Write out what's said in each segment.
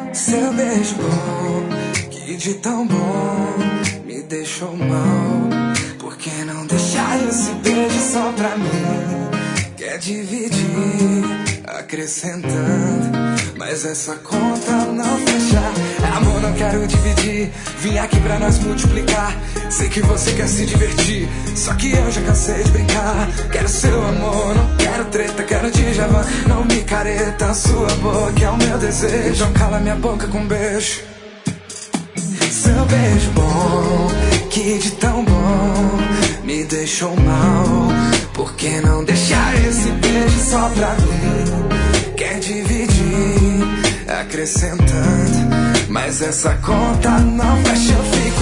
Seu beijo bom, que de tão bom me deixou mal. Por que não deixar esse beijo só pra mim? Quer dividir, acrescentando, mas essa conta não fecha. Amor, não quero dividir, vim aqui pra nós multiplicar. Sei que você quer se divertir, só que eu já cansei de brincar. Quero seu amor, não quero treta, quero Djavan. Não me careta, sua boca é o meu desejo. Então cala minha boca com um beijo. Seu beijo bom, que de tão bom me deixou mal. Por que não deixar esse beijo só pra mim? Quer dividir, acrescentando, mas essa conta não fecha. Eu fico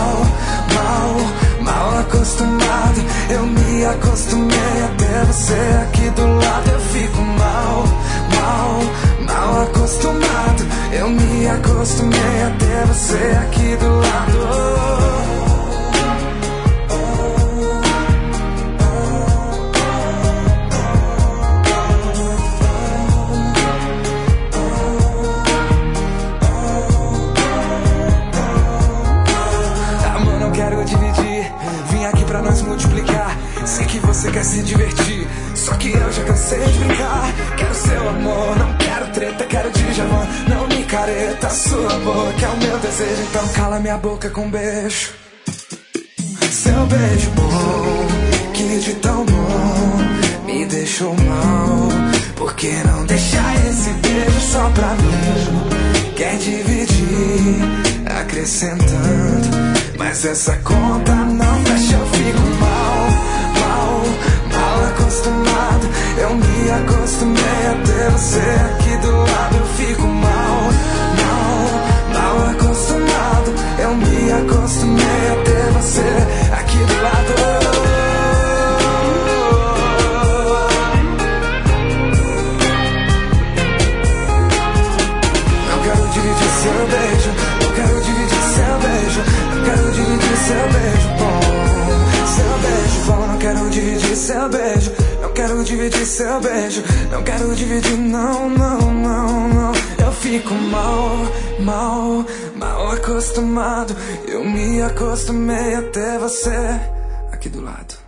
mal acostumado. Eu me acostumei a ter você aqui do lado. Eu fico mal acostumado. Eu me acostumei a ter você aqui do lado. Multiplicar, sei que você quer se divertir, só que eu já cansei de brincar. Quero seu amor, não quero treta, quero Djavan. Não me careta, sua boca é o meu desejo. Então cala minha boca com um beijo. Seu beijo bom, que de tão bom me deixou mal. Por que não deixar esse beijo só pra mim? Quer dividir, acrescentando, mas essa conta não fecha. Eu fico mal acostumado. Eu me acostumei a ter você aqui do lado. Eu fico mal acostumado. Eu me acostumei a ter você aqui do lado. Não quero dividir seu beijo, não quero dividir seu beijo, não quero dividir seu beijo bom. Seu beijo bom, não quero dividir seu beijo, não quero dividir seu beijo, não quero dividir, não. Eu fico mal acostumado. Eu me acostumei a ter você aqui do lado.